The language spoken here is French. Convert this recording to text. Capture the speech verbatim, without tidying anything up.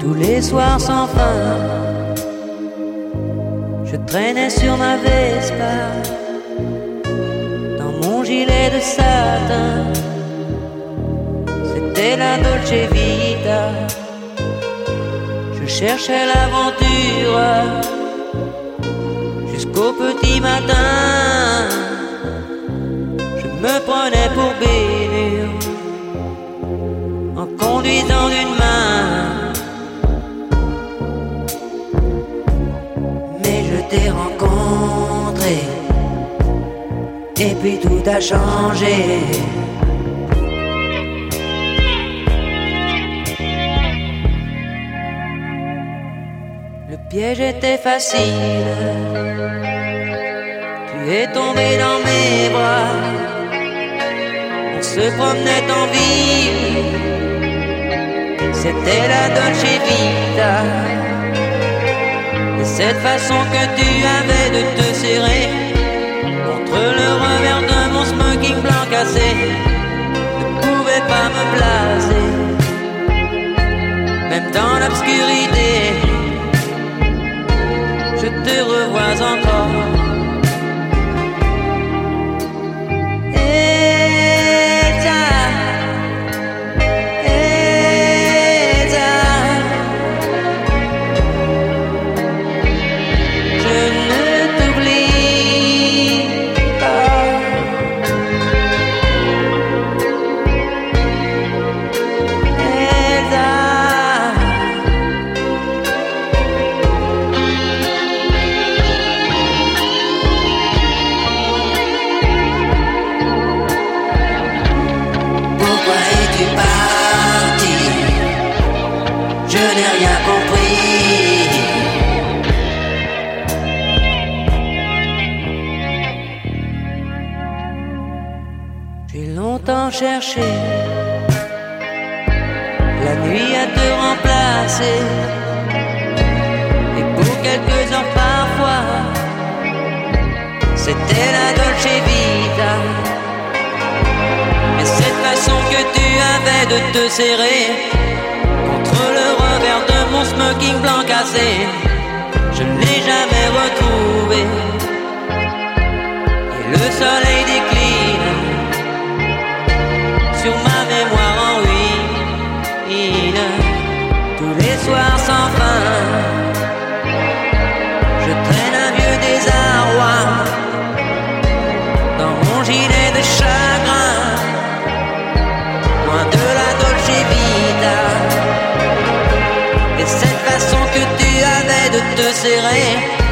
Tous les soirs sans fin, je traînais sur ma Vespa, dans mon gilet de satin. C'était la Dolce Vita. Je cherchais l'aventure jusqu'au petit matin. Je me prenais pour Bénur en conduisant d'une main. Mais je t'ai rencontré et puis tout a changé. Le piège était facile, tu es tombé dans mes bras. On se promenait en ville, c'était la Dolce Vita. Et cette façon que tu avais de te serrer contre le revers de mon smoking blanc cassé ne pouvait pas me placer. Même dans l'obscurité, je te revois encore. Elsa, Elsa, je ne t'oublie pas. Elsa, pourquoi es-tu parti? Je n'ai rien compris. J'ai longtemps cherché la nuit à te remplacer, et pour quelques heures parfois, c'était la Dolce Vita. Et cette façon que tu avais de te serrer contre le revers de mon smoking blanc cassé, je ne l'ai jamais retrouvé. Et le soleil décline sur ma mémoire en ruine. Tous les soirs sans fin, je traîne un vieux désarroi dans mon gilet de chagrin, loin de la Dolce Vita. Et cette façon que tu avais de te serrer